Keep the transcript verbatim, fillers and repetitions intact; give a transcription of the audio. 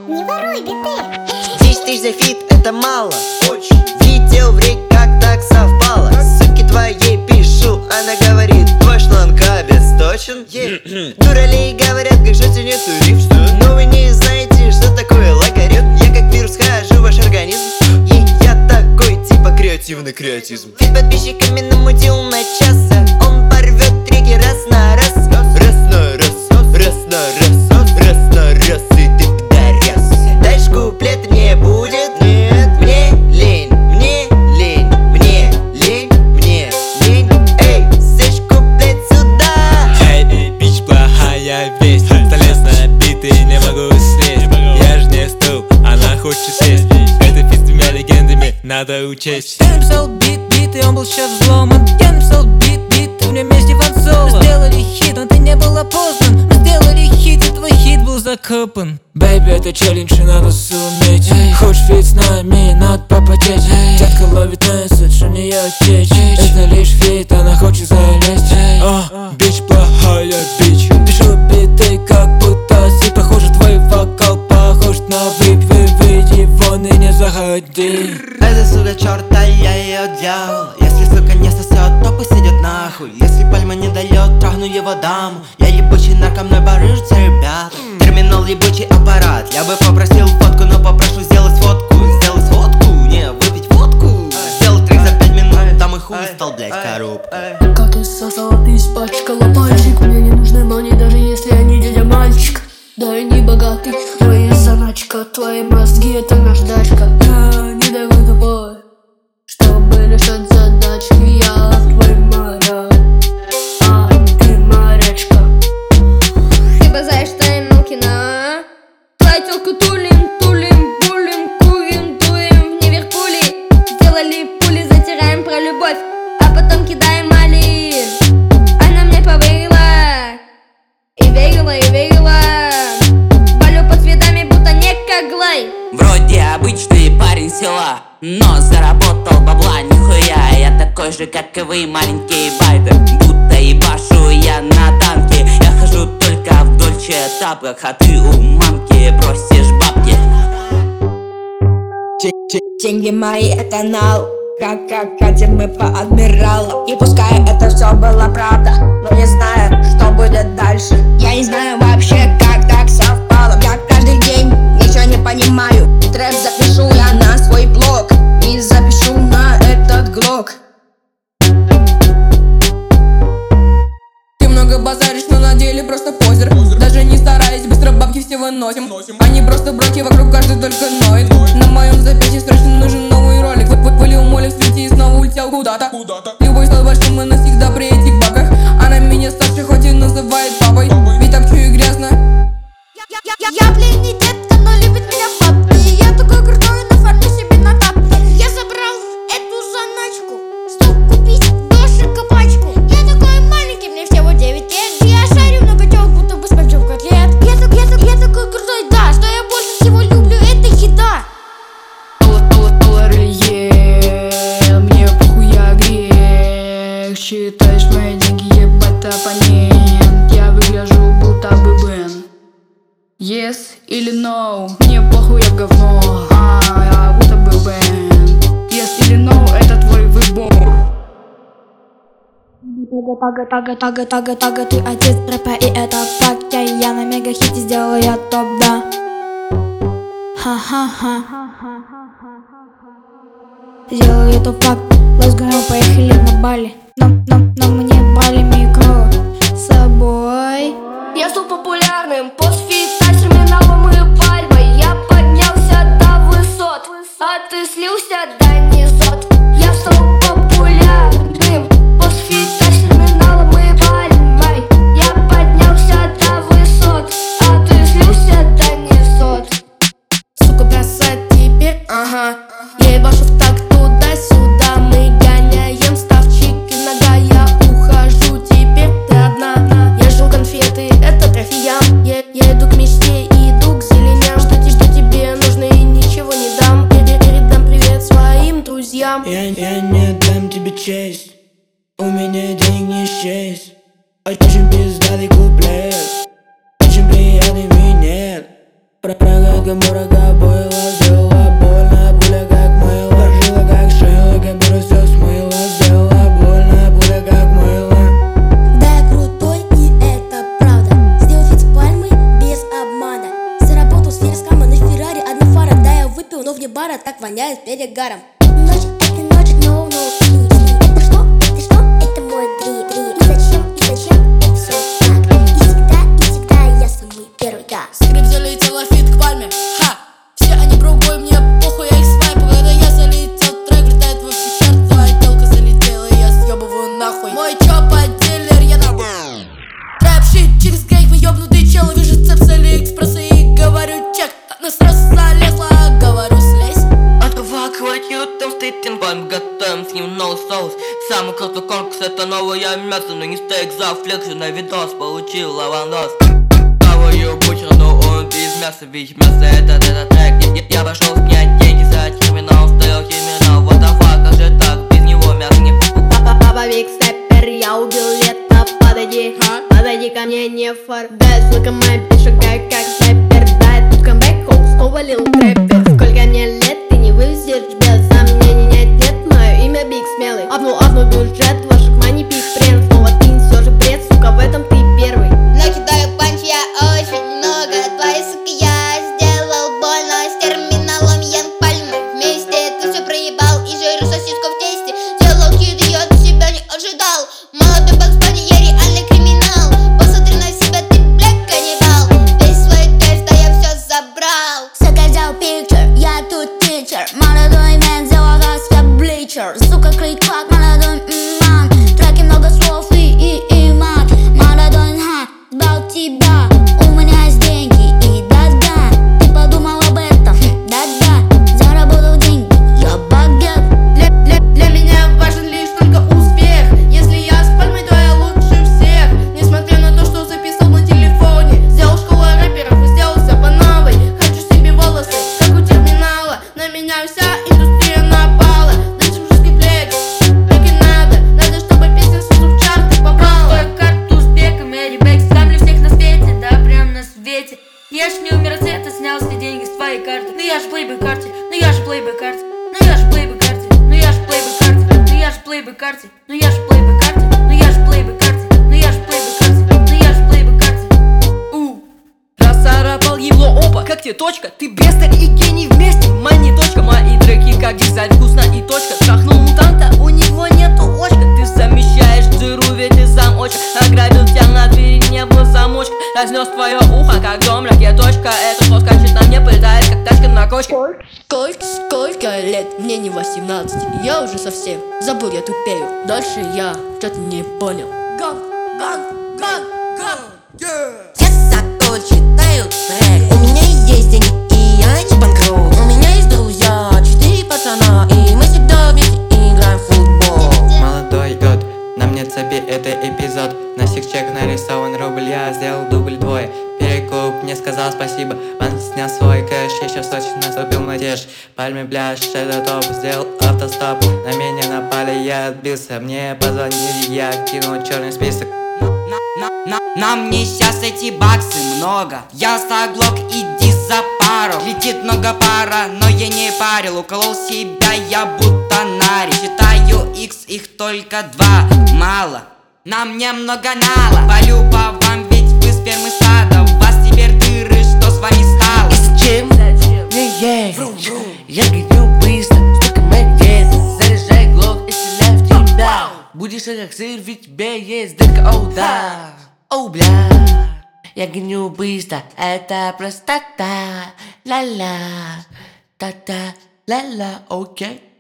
Не воруй биты. Десять тысяч за фит, это мало. Очень. Видел в рейк, как так совпало. Суки твоей пишу, она говорит: твой шланг обесточен. Дуралей говорят, как же тебе нету риф. Но вы не знаете, что такое логарифм. Я как вирус хожу в ваш организм. И я такой типа креативный креатизм. Фит подписчиками намутил на час. Он порвет треки раз на раз. Раз на раз, раз на раз, раз на раз. И ты пидорас. Дальше куплет не будет. Нет, мне лень, мне лень, мне лень, мне лень. Эй, сечь куплет сюда. Эй, эй, бич, плохая весть. Залез на биты, не могу слезть. Я ж не стул, она хочет сесть. Это фит с двумя легендами, надо учесть. Я написал бит, бит, и он был сейчас взломан. Я написал бит, бит, и в нем есть Иван Соло. Мы сделали хит, но ты не был опознан. Мы сделали хит, и твой хит был закопан. Бэйби, это челлендж, и надо суметь. Хочешь фит с нами, надо попотеть. Детка ловит месседж, у нее течь. Это лишь фит, она хочет залезть. А, бич, плохая бич. Пишу биты, как будто си. Похоже, твой вокал похож на вип. Вы выйди вон и не заходи. Это сука черта, я ее делал. Если сука не сосет, то пусть идет нахуй. Если пальма не дает, трахну его даму. Я ебучий наркомной барыжца, ребят. Терминал ебучий аппарат. Я бы попросил фотку, но попрошу сделать фотку. Сделать фотку, не, выпить водку. Сделать трек за пять минут, там и хуй стал, блять, коробка. Как ты сосала, ты испачкала пальчик. Мне не нужны мани, даже если они дядя мальчик. Да и не богатый, но и заначка. Твои мозги это наш дачка. Я не такой тупой, чтобы решать задачки. Я твой моряк, а ты морячка. Ты базаешь тайм кино. Твою тёлку тулим, тулим, булим, курим, дуем в Ливерпуле. Сделали пули, затираем про любовь, а потом кидаем мали. Она мне поверила, и верила, и верила. Валю под цветами, будто не как Глай. Вроде обычный парень села, но заработал бабла нихуя. Я такой же, как и вы, маленькие байды. Будто ебашу я на танке. Я хожу только в дольче тапках, а ты у мамки просишь бабки. Деньги мои это нал. Как, как катим мы по адмиралам. И пускай это все было правда, но не знаю, что будет дальше. Я не знаю вообще, как так совпало. Я каждый день ничего не понимаю. Трэп запишу я на свой блог и запишу на этот глок. Ты много базаришь, но на деле просто позер. Даже не стараясь, быстро бабки все выносим. Они просто браки, вокруг каждый только ноет. На моем запястье срочно нужен новый ролик. Вылил моли в свете и снова улетел куда-то. Любовь стала большим и навсегда при этих баках. Она меня старше, хоть и называет папой. Ведь топчу и грязно. Я, я, я, я блин не детка, но любит меня папа. И я такой крутой, на фарме себе на тапке. Я забрал эту заначку, чтоб купить дошика пачку. Я такой маленький, мне всего девять лет. Я шарю на бачок, будто бы спать в котлет. Я, так, я, так, я такой крутой, да. Что я больше всего люблю, это еда. Мне похуй, я грех. Считаешь мои деньги, ебать оппонент. Я выгляжу будто бы Бен. Yes или no? Мне похуй, я говно. А, я будто бы Бен. Yes или no, это твой выбор. Тага, тага, тага, тага, тага, ты отец рэпа, и это факт. Я, я на мега хите сделала я топ, да. Ха-ха-ха. Сделаю это факт. Let's go, мы поехали на Бали. Но, но, но мне брали микро с собой. Я стал популярным, постфита с терминалом и пальмой. Я поднялся до высот, а ты слился до низот. Я стал популярным, постфита с терминалом и пальмой. Я поднялся до высот, а ты слился до низот. Сука, бросать теперь, ага. Я ебашу в такт туда-сюда. Мы гоняем ставчики, нога. Я ухожу, теперь ты одна. Я жил конфеты, это трофеям. Я, я иду к мечте, иду к зеленям. Что, что тебе нужно и ничего не дам. Я передам привет своим друзьям. Я, я не дам тебе честь. У меня денег не счесть. Очень пиздатый куплет, очень приятный минет. Прага, Гамбурга, было, сделала больно, пуля как мыло, жила как шила, Гамбура все смыла, сделала больно, пуля как мыло. Да, я крутой, и это правда. Сделал фит с пальмой без обмана. Заработал с Ферском на Феррари, одна фара. Да, я выпил, но вне бара так воняет перегаром. Ночь, это ночь, no, no, сни, сни. Это что, это что, это мой дрим, дрим. И зачем, и зачем это все так? И всегда, и всегда я самый первый, да. Скрип залетела фит к пальме, ха. Все они бругой, мне похуй, я их свайпу. Когда я залетел, трек летает во все чарты. Твоя телка залетела, я съебываю нахуй. Мой чопа дилер, я на трэп шит через гейк, вы ёбнутый чел. Вижу цеп с Алиэкспресса и говорю чек. На стресс залезла, говорю слезь. Отвахиваю толстый тимбан, готовим с ним новый соус. Самый крутой конкурс, это новое мясо, но не стейк за флекшн, на видос получил лавандос. Плаваю бучер, но он без мяса, ведь мясо это этот трек. Я, я пошел снять деньги за терминал, стоял терминал. What the fuck, как же так, без него мясо не Папа, папа, Вик Сэппер, я убил лето, подойди, подойди ко мне, не фар. Да, ссылка моя, шагай как снайпер. Да, тут камбэк, хоу, снова лил трэпер. Сколько мне лет, ты не вывезешь без сомнений, нет, нет, мое имя Биг Смелый. Апнул, апнул бюджет, ваших мани пик прен. Снова ты несешь бред, сука, в этом ты первый. Накидаю панч я очень много. Твоей суки я сделал больно. С терминалом Ян Пальмы вместе. Ты все проебал и жирю сосиску в тесте. Делал хиты, я от себя не ожидал. Молодой Бакс Банни, я реальный криминал. Посмотри на себя, ты, блядь, каннибал. Весь свой тест, а я все забрал. Заказал пикчер, я тут тичер. Молодой мэн, сделал раз, я бличер. Сука, крик-клак, молодой ман. Треки много слов и и и мат. Молодой ха, сбал тебя. У меня есть деньги и да-да. Ты подумал об этом, хм, да-да. Заработал деньги, я богат. Для, для, для меня важен лишь только успех. Если я с пальмой, то я лучше всех. Несмотря на то, что записал на телефоне. Сделал школу рэперов и сделался по новой. Хочу себе волосы, как у терминала. На меня вся индустрия напала. Дальше жесткий флекс, так и надо. Надо, чтобы песня сразу в чарты попала. Твою карту с беком, я ребек, скамлю всех на свете, да прям на свете. Я ж не умер от света, снял все деньги с твоей карты. Ну я ж плейбой карте, ну я ж плейбой карте, ну я ж плейбой карте, ну я ж плейбой карте, ну я ж плейбой карте, ну я ж плейбой карте, ну я ж плейбой карте, ну я ж плейбой карте, ну я ж плейбой карте. У. Расцарапал его опа, как тебе точка? Ты бестоль и гений вместе, мани точка. Мои треки как дизайн, вкусно и точка. Трахнул мутанта, у него нету очка. Ты замещаешь дыру, ведь ты сам очень. Ограбил тебя на двери, не было замочка. Разнес твое ухо, как дом, ракеточка. Это что скачет на мне, полетает, как тачка на кочке. Сколько, сколько лет? Мне не восемнадцать. Я уже совсем забыл, я тупею. Дальше я что-то не понял. Ган, ган, ган, ган. Я закон читаю трек. У меня есть деньги, и я не банкрот. У меня есть друзья, четыре пацана, и мы всегда вместе играем в футбол. Молодой год, нам нет цепи, это эпизод. На сикчек нарисован рубль, я сделал дубль двое. Перекуп, мне сказал спасибо, он снял свой кэш. Еще точно наступил надежд. Пальмы пляж, это топ, сделал автостоп. На меня напали, я отбился, мне позвонили, я кинул черный список. На, на, на мне сейчас эти баксы много. Я заглох, иди за пару. Летит много пара, но я не парил. Уколол себя, я будто нари. Считаю икс, их только два, мало. На мне много нала. Полю по вам, ведь вы спермы стада. У вас теперь дыры, что с вами стало? И зачем мне есть? Я гоню быстро, столько монет. Заряжай глок и стреляй в тебя. Будешь как сыр, ведь тебе есть дырка, оу да. Оу бля. Я гоню быстро, это простота. Ла-ла, та-та, ла-ла, окей.